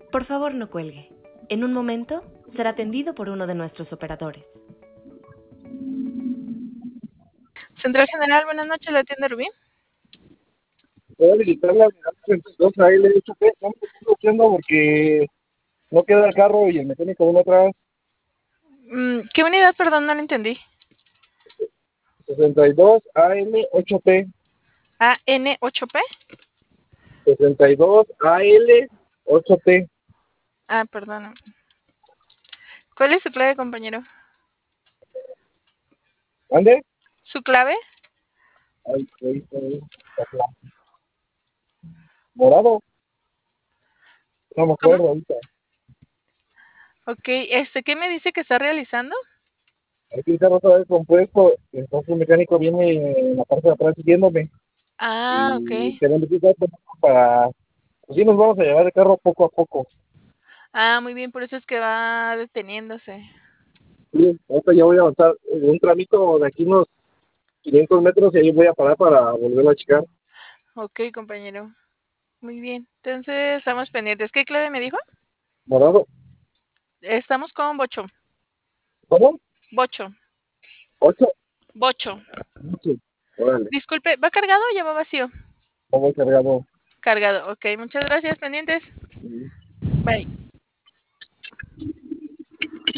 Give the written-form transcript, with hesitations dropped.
Por favor, no cuelgue. En un momento será atendido por uno de nuestros operadores. Central General, buenas noches, ¿la atiende Rubí? Voy a visitar la unidad 32 AL8P. No me estoy haciendo porque no queda el carro y el mecánico viene atrás. ¿Qué unidad? Perdón, no la entendí. 62 AL8P. ¿AN8P? 62 AL8P. Ah, perdón. ¿Cuál es su clave, compañero? ¿Ande? ¿Su clave? Ay, morado. No me ¿Cómo? acuerdo ahorita. Ok, ¿qué me dice que está realizando? Aquí el carro está descompuesto. Entonces el mecánico viene en la parte de atrás siguiéndome. Ah, ok. Y queremos quitar para. Pues sí, nos vamos a llevar el carro poco a poco. Ah, muy bien, por eso es que va deteniéndose. Sí, ahorita ya voy a avanzar un tramito de aquí unos 500 metros y ahí voy a parar para volverlo a checar. Ok, compañero. Muy bien. Entonces, estamos pendientes. ¿Qué clave me dijo? Morado. Estamos con Bocho. ¿Cómo? Bocho. 8. Bocho. Sí. Órale, Disculpe, ¿va cargado o ya va vacío? no voy cargado. Cargado. Ok, muchas gracias, pendientes. Sí. Bye.